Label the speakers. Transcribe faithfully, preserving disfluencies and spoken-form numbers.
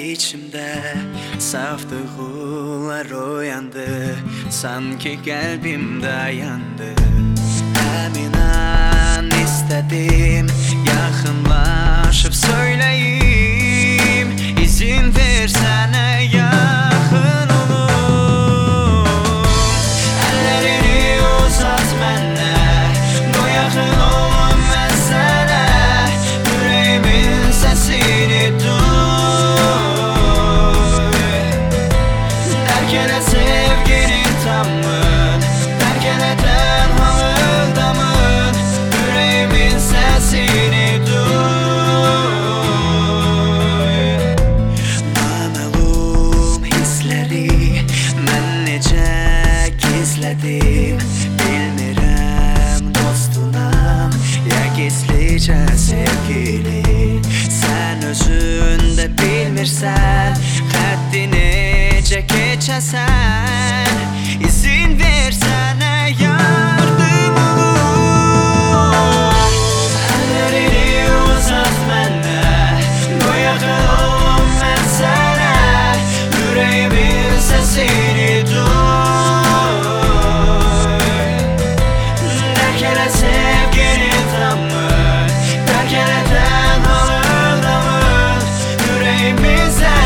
Speaker 1: içimde saf duygular uyandı, sanki kalbimde yandı. Emin an istedim, yakınlaşıp söyleyeyim. İzin versene yakın olum. Ellerini uzat bana, bu yakın olum ben sana. Yüreğimin sesini duy. Terk ele sevginin tamın, terk ele tenhalığın damın. Yüreğimin sesini duy. Naməlum hisləri mən necə gizlədim, bilmirəm dostunam ya gizlicə sevgili. Sən özün də bilmirsən xətti necə keçəsən. İzin versənə yardım olum. Əllərini uzat mənə, bu yaxın olum mən sənə. Yüreğimin sesini duy. Terk ele sevginin tamın, terk ele tenhalığın damın. Yüreğimin sesini